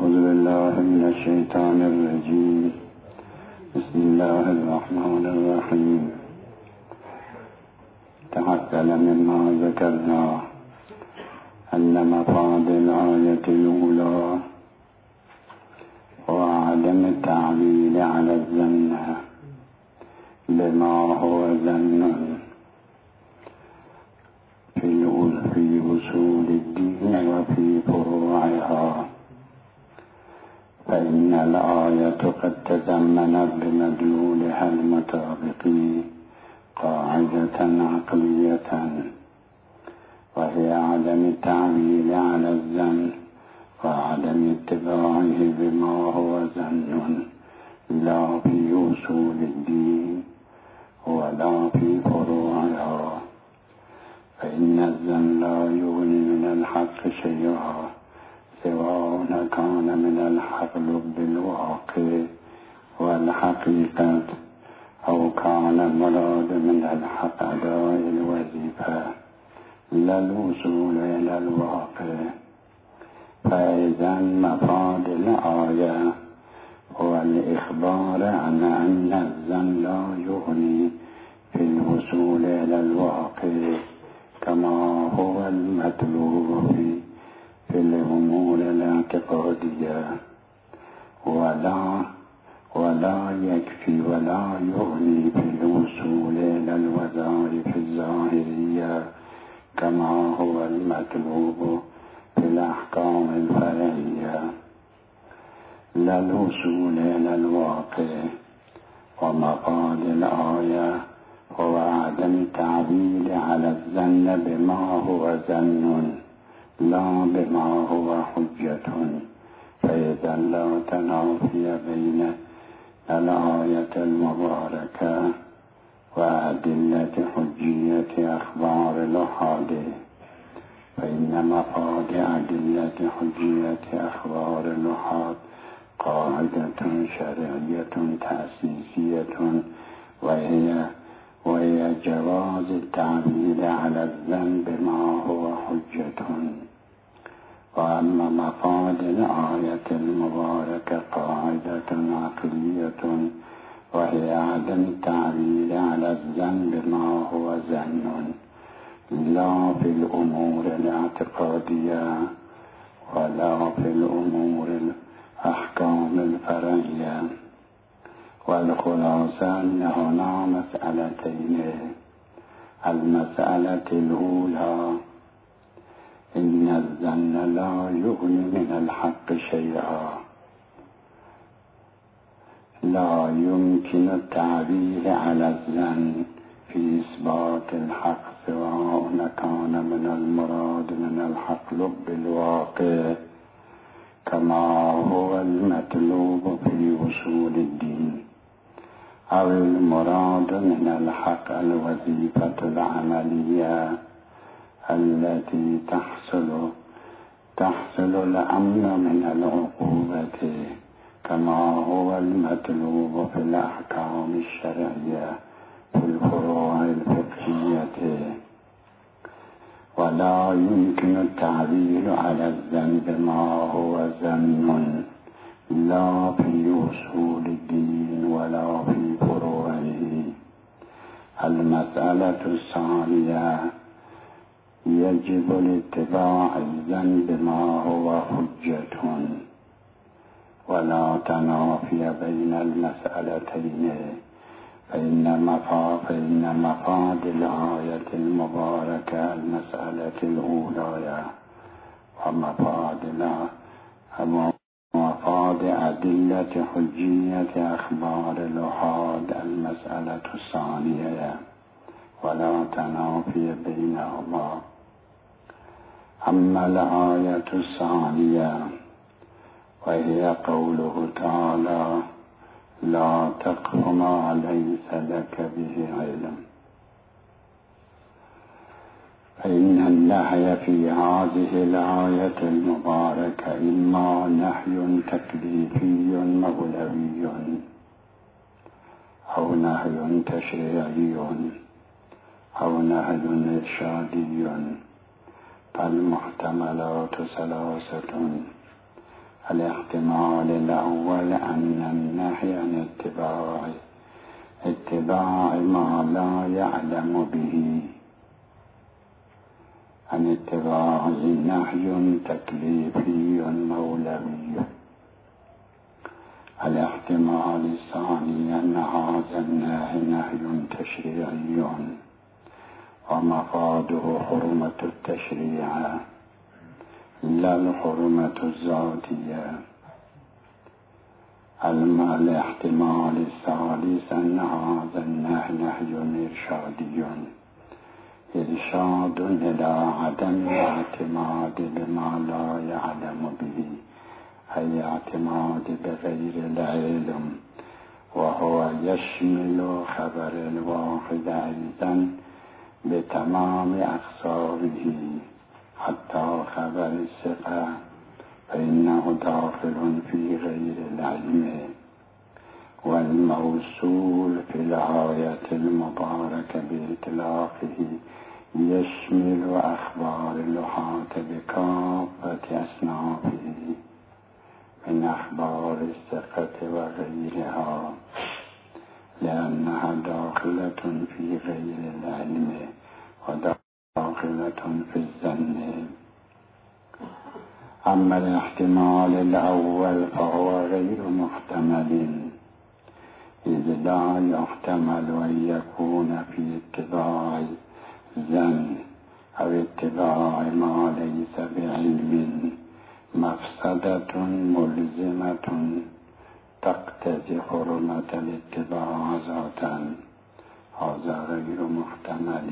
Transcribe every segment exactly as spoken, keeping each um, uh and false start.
أعوذ بالله من الشيطان الرجيم. بسم الله الرحمن الرحيم. تحصل مما ذكرنا أن مفاد الآية الأولى وعدم التعليل على الظن بما هو ظن في أصول الدين وفي فروعها، فإن الآية قد تضمنت بمدلولها المطابق قاعدة عقلية، وهي عدم التعويل على الظن وعدم اتباعه بما هو ظن لا في أصول الدين ولا في فروعها، فإن الظن لا يغني من الحق شيئا سواء كان من الحق بالواقع والحقيقة أو كان مراد من الحق أداء الوظيفة لا الوصول إلى الواقع. فإذا مفاد الآية هو الإخبار عن أن الظن لا يغني في الوصول إلى الواقع كما هو المطلوب في في الأمور الاعتقادية، ولا ولا يكفي ولا يغني في الوصول إلى الوظائف الظاهرية كما هو المطلوب في الأحكام الفرعية لا الوصول إلى الواقع. ومفاد الآية هو عدم التعويل على الظن بما هو ظن لا بما هو حجة، فإذا لا تنافي بين الآية المباركة وأدلة حجية أخبار الأحاد، فإن مفاد أدلة حجية أخبار الأحاد قاعدة شرعية تأسيسية، وهي وهي جواز التعويل على الظن بما هو حجة. وأما مفاد الآية المباركة قاعدة عقلية، وهي عدم التعويل على الظن بما هو ظن لا في الأمور الاعتقادية ولا في الأمور الأحكام الفرعية. والخلاصة أن هنا مسألتين: المسألة الأولى إن الظن لا يغني من الحق شيئا، لا يمكن التعويل على الظن في إثبات الحق سواء كان من المراد من الحق بالواقع كما هو المطلوب في أصول الدين، أو المراد من الحق الوظيفة العملية التي تحصل تحصل الأمن من العقوبة كما هو المطلوب في الأحكام الشرعية في الفروع الفقهية. ولا يمكن التعويل على الظن بما هو ظن لا في أصول الدين ولا في فروعه. المسألة الثانية: يجب الاتباع الظن بما هو حجة، ولا تنافي بين المسألتين، فإن مفاد فإن مفاد الآية المباركة المسألة الأولى، ومفاد ومفاد أدلة حجية أخبار الأحاد المسألة الثانية، ولا تنافي بينهما. أما الآية الثانية وهي قوله تعالى: لا تقف ما ليس لك به علم، فإن النهي في هذه الآية المباركة إما نهي تكليفي مولوي أو نهي تشريعي أو نهي إرشادي، فالمحتملات ثلاثة: الاحتمال الأول أن النهي عن اتباع اتباع ما لا يعلم به، عن اتباع نهي تكليفي مولوي. الاحتمال الثاني أن هذا النهي نهي تشريعي ومفاده حرمة التشريع لا الحرمة الذاتية. الاحتمال الثالث أن هذا النهي نهي إرشادي، إرشاد إلى عدم الاعتماد بما لا يعلم به، أي اعتماد بغير العلم، وهو يشمل خبر الواحد أيضا بتمام أقصاره حتى خبر الثقة، فإنه داخل في غير العلم. والموصول في الآية المباركة بإطلاقه يشمل أخبار الأحاط بكافة أصنافه من أخبار الثقة وغيرها، لأنها داخلة في غير العلم وداخلة في الظن. أما الاحتمال الأول فهو غير محتمل، إذ لا يحتمل أن يكون في اتباع الظن أو اتباع ما ليس بعلم مفسدة ملزمة تقتضي حرمة الاتباع ذاتا، هذا غير محتمل.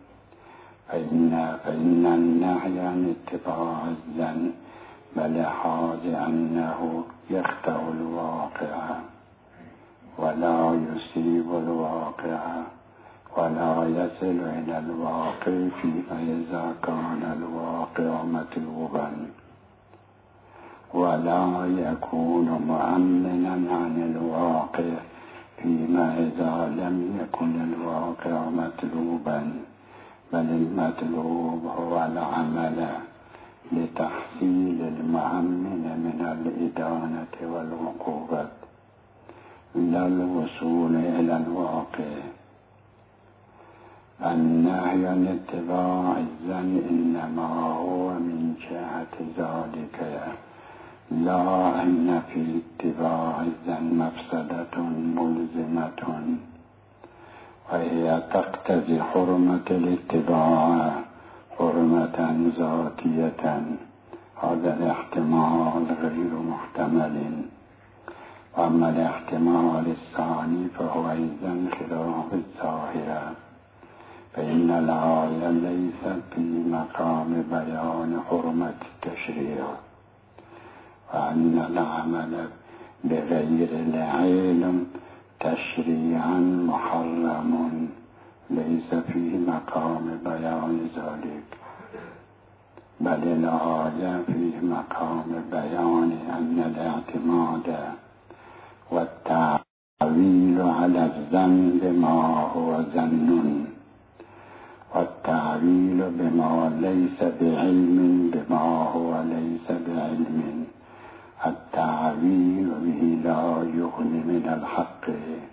فإن, فإن النهي عن اتباع الظن بلحاظ أنه يخطئ الواقع ولا يصيب الواقع ولا يصل إلى الواقع فيما إذا كان الواقع مطلوبا، ولا يكون مؤمنا عن الواقع فيما إذا لم يكن الواقع مطلوبا، بل المطلوب هو العمل لتحصيل المؤمن من الإدانة والعقوبة لا الوصول إلى الواقع. النهي عن اتباع الظن إنما هو من جهة ذلك، لا أن في اتباع الظن مفسدة ملزمة، وهي تقتضي حرمة الاتباع حرمة ذاتية. هذا الاحتمال غير محتمل. وأما الاحتمال الثاني فهو أيضا خلاف الظاهرة، فإن الآية ليست في مقام بيان حرمة التشريع، وأن العمل بغير العلم تشريعا محرم ليس في مقام بيان ذلك، بل الآية في مقام بيان أن الاعتماد والتعويل على الظن بما هو ظن، والتعويل بما ليس بعلم بما هو ليس بعلم، التعويل به لا يغني من الحق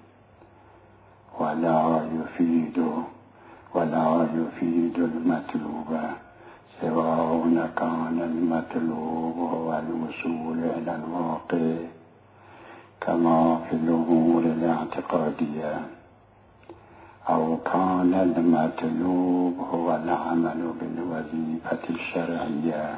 ولا يفيد ولا يفيد المطلوب، سواء كان المطلوب هو الوصول إلى الواقع كما في الأمور الاعتقادية، أو كان المطلوب هو العمل بالوظيفة الشرعية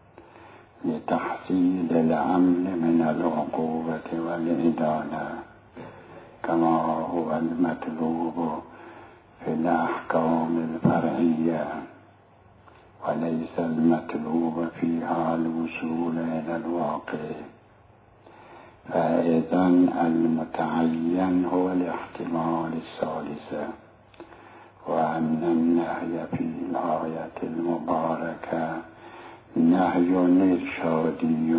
لتحصيل الأمن من العقوبة والإدانة، كما هو المطلوب في الأحكام الفرعية، وليس المطلوب فيها الوصول إلى الواقع. فإذا المتعين هو الاحتمال الثالث، وأن النهي في الآية المباركة نهي إرشادي،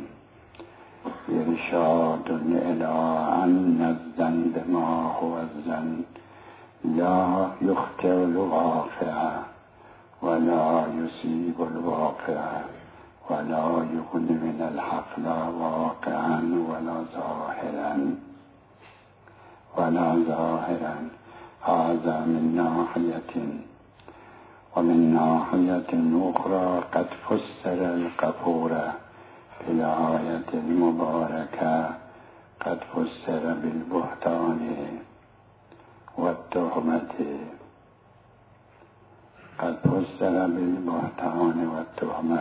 إرشاد إلى أن الذنب ما هو الذنب لا يخطئ الواقع ولا يصيب الواقع، ولا يكون من الحق لا واقعا ولا ظاهرا ولا ظاهرا. هذا من ناحية. ومن ناحية أخرى قد فسر الكفور في الآية المباركة، قد فسر بالبهتان والتهمة، قد فسر بالبهتان والتهمة،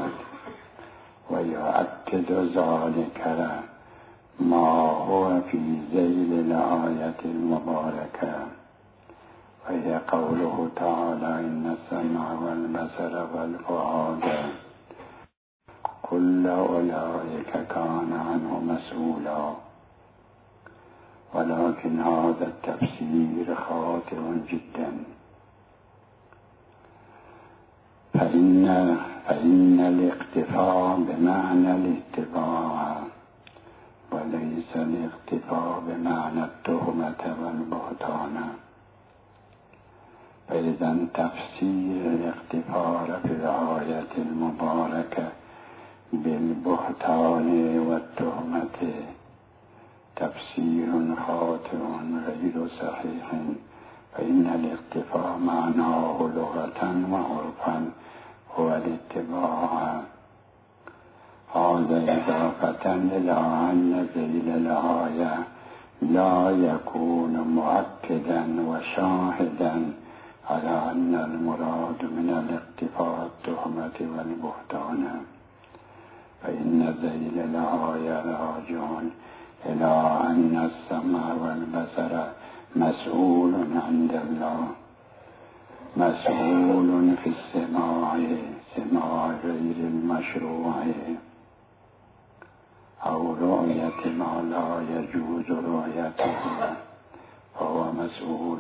ويؤكد ذلك ما هو في ذيل الآية المباركة، وهي قوله تعالى: إن السمع والبصر والفؤاد كل أولئك كان عنه مسؤولا. ولكن هذا التفسير خاطئ جدا، فإن, فإن الاقتفاء بمعنى الاتباع وليس الاقتفاء بمعنى التهمة والبهتان. فإذا تفسير الاقتفاء في الآية المباركة بالبهتان والتهمة تفسير خاطئ غير صحيح، فإن الاقتفاء معناه لغة وعرفا هو الاتباع. هذا إضافة إلى أن ذيل الآية لا يكون مؤكدا وشاهدا على أن المراد من الاقتفاء التهمة والبهتان، فإن ذيل الآية راجع إلى أن السمع والبصر مسؤول عند الله، مسؤول في السماع، سماع غير المشروع أو رؤية ما لا يجوز رؤيته، فهو مسؤول.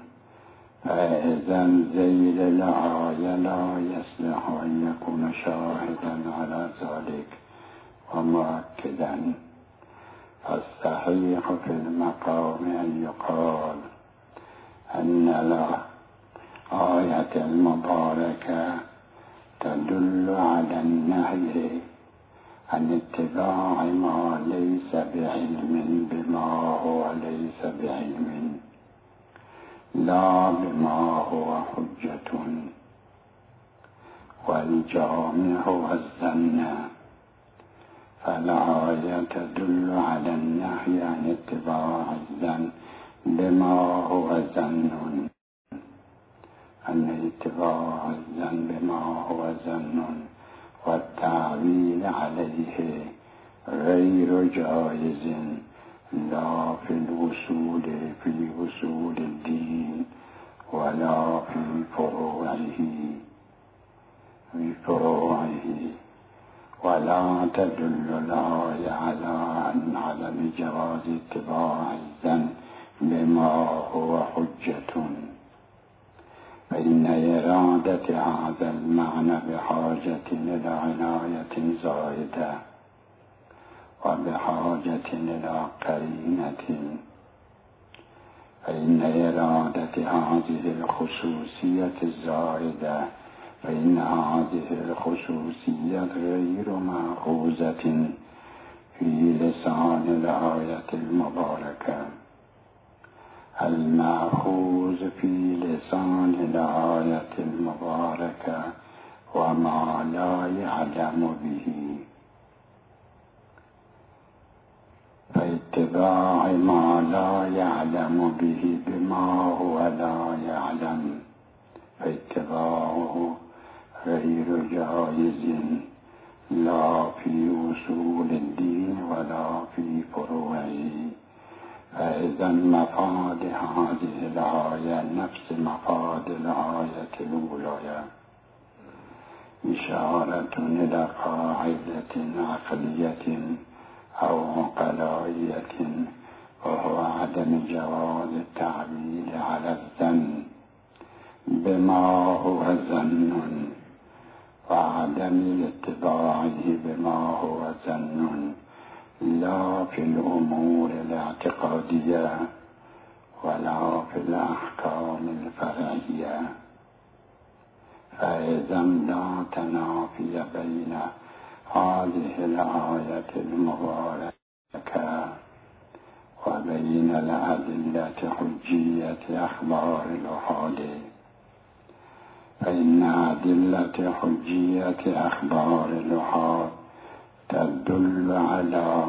فإذا ذيل الآية لا يصلح أن يكون شاهدا على ذلك ومؤكدا. فالصحيح في المقام أن يقال أن الآية المباركة تدل على النهي عن اتباع ما ليس بعلم بما هو ليس بعلم، لا بما هو حجة. والجامع هو الظن، فالآية تدل على النهي عن اتباع الظن بما هو ظن، أن اتباع الظن بما هو ظن والتعويل عليه غير جائز، لا في الوصول في وصول الدين ولا في فروعه في فروعه. ولا تدل الآية على أن عدم جواز اتباع الظن بما هو حجة، فإن إرادة هذا المعنى بحاجة إلى عناية زائدة وبحاجة إلى قرينة. فإن إرادة هذه الخصوصية الزائدة فإن هذه الخصوصية غير مأخوذة في لسان الآية المباركة. المأخوذ في لسان الآية المباركة وما لا يعلم به، فاتباع ما لا يعلم به بما هو لا يعلم، فاتباعه غير جائز، لا في وصول الدين ولا في فروعه. فإذا مفاد هذه الآية نفس مفاد الآية الأولى، إشارة إلى قاعدة عقلية أو عقلائية، وهو عدم جواز التعبير على الظن بما هو ظن، وعدم اتباعه بما هو ظن، لا في الأمور الاعتقادية ولا في الأحكام الفرعية. فإذا لا تنافي بين هذه الآية المباركة وبين الأدلة حجية أخبار الأحاد، فإن أدلة حجية أخبار الأحاد تدل على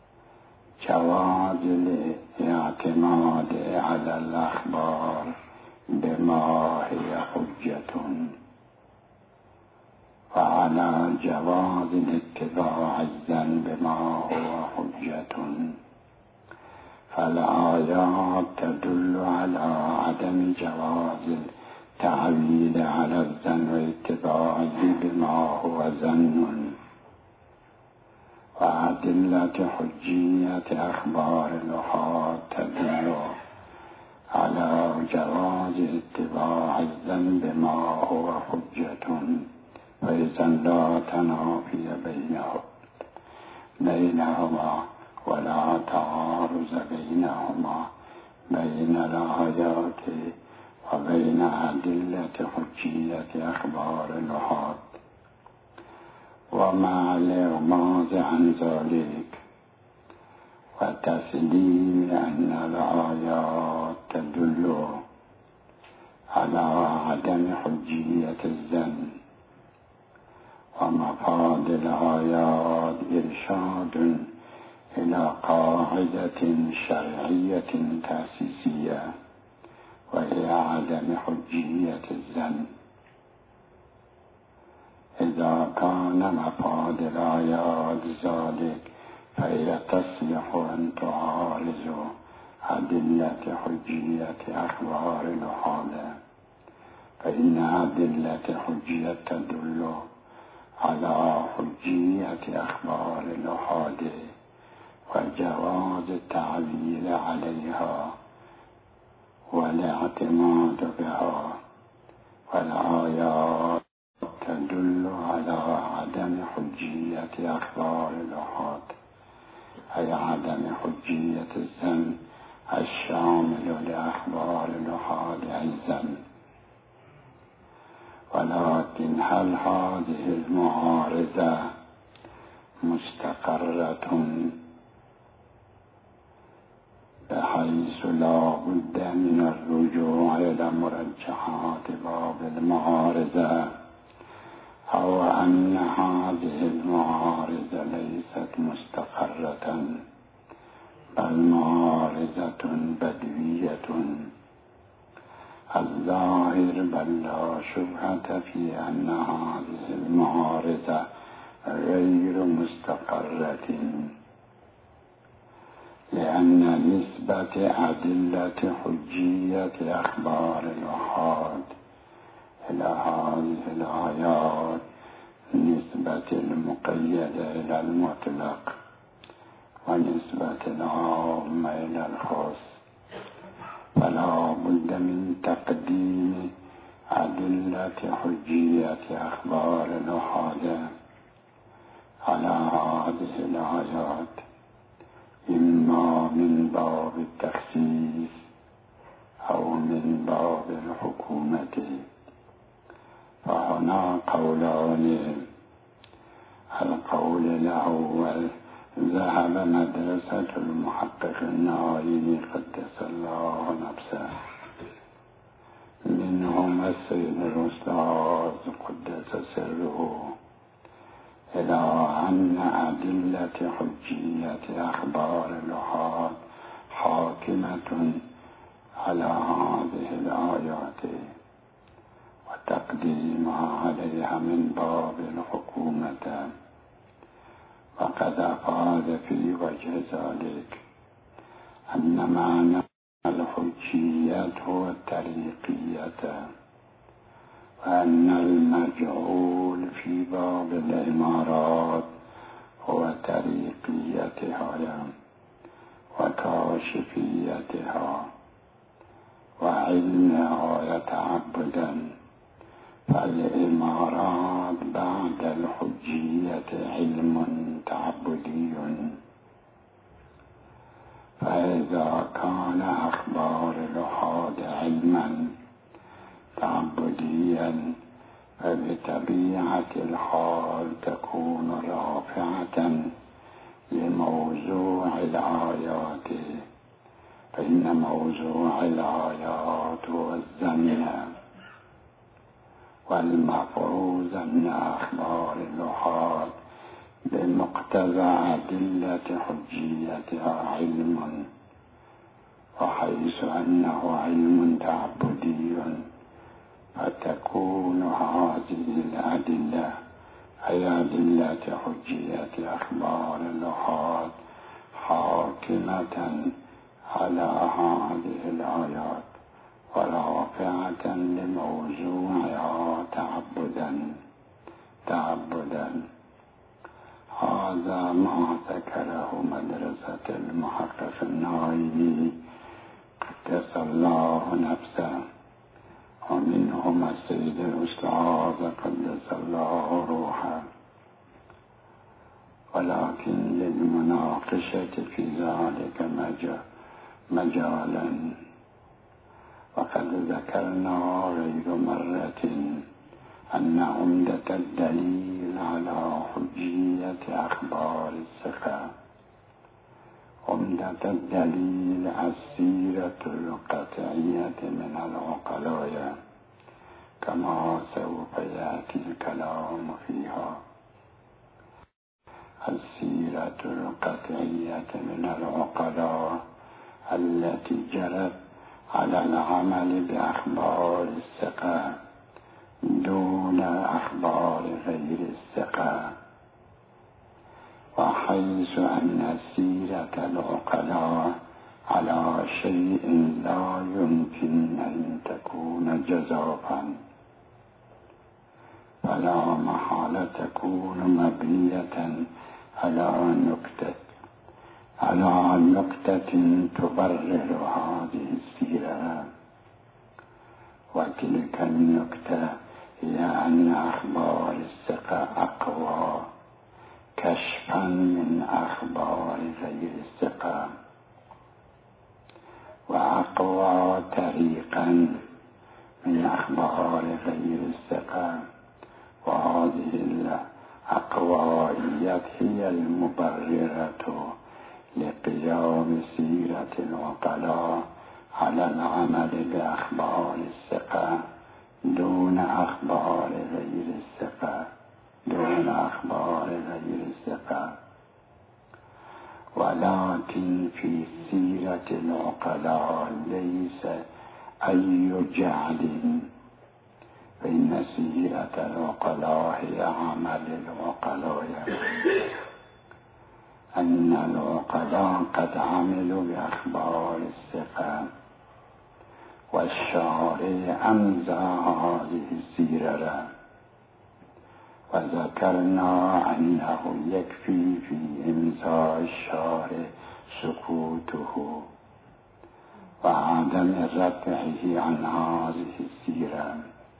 جواز الاعتماد على الأخبار بما هي حجة، وعلى جواز الاتباع الظن بما هو حجة. فالآيات تدل على عدم جواز التعويل على الظن واتباعه بما هو ظن، وأدلة حجية أخبار الأحاد تدل على جواز اتباع الظن بما هو حجة، فإذا لا تنافي بينهما ولا تعارض بينهما بين الآيات وبين أدلة حجية أخبار الأحاد. ومع الإغماض عن ذلك وتسليم أن الآيات تدل على عدم حجية الظن، ومفاد الآيات إرشاد إلى قاعدة شرعية تأسيسية، وهي عدم حجية الظن. إذا كان مفاد الآيات ذلك فهي تصلح أن تعارض أدلة حجية أخبار الأحاد، فإن أدلة حجية تدل على حجية أخبار الأحاد وجواز التعويل عليها والاعتماد بها، والآيات تدل على عدم حجية أخبار الأحاد، أي عدم حجية الظن الشامل لأخبار الأحاد أيضا. ولكن هل هذه المعارضة مستقرة بحيث لا بد من الرجوع إلى مرجحات باب المعارضة، أو أن هذه المعارضة ليست مستقرة بل معارضة بدوية؟ الظاهر بل لا شبهة في أن هذه المعارضة غير مستقرة، لأن نسبة أدلة حجية أخبار الأحاد إلى هذه الآيات نسبة المقيدة إلى المطلق، ونسبة العام إلى الخاص، فلا بد من تقديم أدلة حجية أخبار الأحاد على هذه الآيات، إما من باب التخصيص أو من باب الحكومة. فهنا قولان: القول الأول ذهب مدرسة المحقق النعيمي قدس الله نفسه، منهم السيد الأستاذ قدس سره، إلى أن أدلة حجية أخبار الأحاد حاكمة على هذه الآيات، وتقديمها عليها من باب الحكومة. وقد أفاد في وجه ذلك أن معنى الحجية هو الطريقية، وأن المجعول في باب الإمارات هو طريقيتها وكاشفيتها وعلمها يتعبدا، فالإمارات بعد الحجية علم تعبدي. فإذا كان أخبار الأحاد علما تعبديا، فبطبيعة الحال تكون رافعة لموضوع الآيات، فإن موضوع الآيات هو الزمن والمفروض من أخبار الأحاد بمقتضى أدلة حجيتها علم، وحيث أنه علم تعبدي فتكون هذه الأدلة أي أدلة حجية أخبار الأحاد حاكمة على هذه الآيات ورافعة لموضوعها تعبدا تعبدا هذا ما ذكره مدرسة المحقق النائبي قدس الله نفسه، ومنهم السيد الأستاذ قدس الله روحه، ولكن للمناقشة في ذلك مجالا. وقد ذكرنا غير مرة أن عمدة الدليل على حجية أخبار الثقة، عمدة الدليل السيرة القطعية من العقلاء، كما سوف يأتي الكلام فيها. السيرة القطعية من العقلاء التي جرت على العمل بأخبار الثقة دون أخبار غير الثقة، وحيث أن سيرة العقلاء على شيء لا يمكن أن تكون جزافا، فلا محالة تكون مبنية على نكتة على نكتة تبرر هذه السيرة، وتلك النكتة هي أن أخبار الثقة أقوى كشفا من أخبار غير الثقة، وأقوى طريقا من أخبار غير الثقة، وهذه الأقوائية هي المبررة لقيام سيرة العقلاء على العمل بأخبار الثقة دون أخبار غير الثقة دون أخبار غير الثقة. ولكن في سيرة العقلاء ليس أي جعل، فإن سيرة العقلاء هي عمل العقلاء، أن العقلاء قد عملوا بأخبار الثقة، والشارع أمضى هذه السيرة، وذكرنا أنه يكفي في إمضاء الشارع سكوته وعدم رفعه عن هذه السيرة.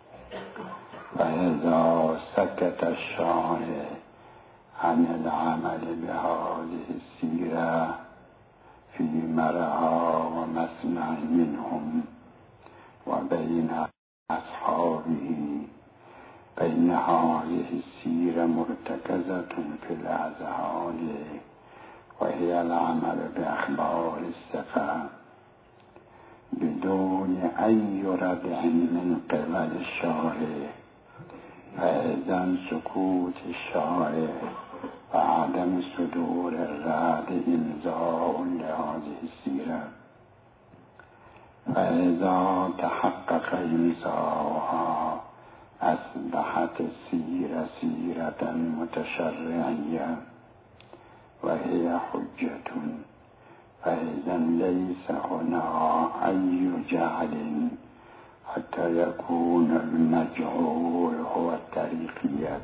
فإذا سكت الشارع عن العمل بهذه السيرة في مرعى ومسمع منهم وبين أصحابه، فإن هذه السيرة مرتكزة في الأذهان، وهي العمل بأخبار الثقة بدون أي ردع من قبل الشارع. فإذا سكوت الشارع وعدم صدور الرد إمضاء لهذه السيرة، فإذا تحقق إمضاؤها أصبحت السيرة سيرة متشرعية وهي حجة. فإذا ليس هنا أي جعل حتى يكون المجعول هو الطريقية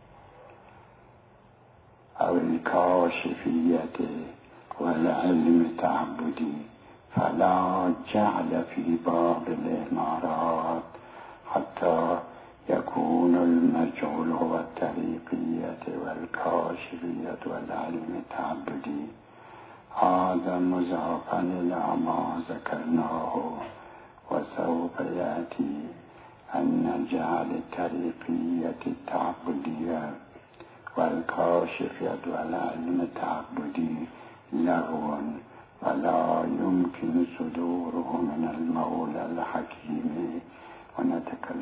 أو الكاشفية والعلم التعبدي، فلا جعل في باب الإمارات حتى يكون المجعول هو الطريقية والكاشفية والعلم التعبدي. هذا مضافا إلى ما ذكرناه، وسوف يأتي أن نجعل الطريقية التعبدية والكاشفية والعلم التعبدي لغو ولا يمكن صدوره من المولى الحكيم، ونتكلم